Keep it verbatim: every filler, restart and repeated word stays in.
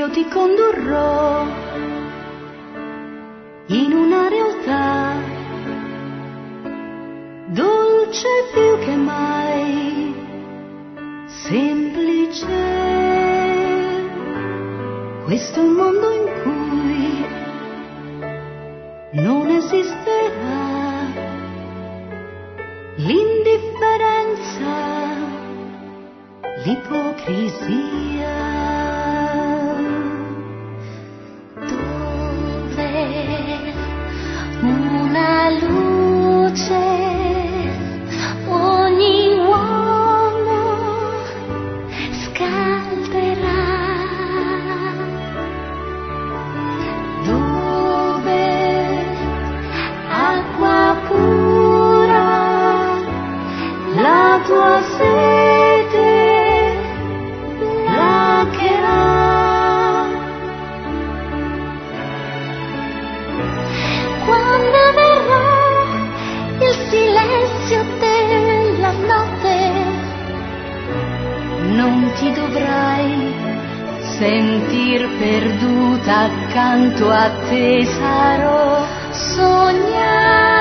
io ti condurrò in una realtà dolce più che mai, semplice. Questo è un mondo in cui non esisterà l'indifferenza, l'ipocrisia. Dove una luce ogni uomo scalderà, dove acqua pura la tua sete placherà. quando verrà il silenzio della notte, Non ti dovrai sentir perduta, accanto a te sarò. sognare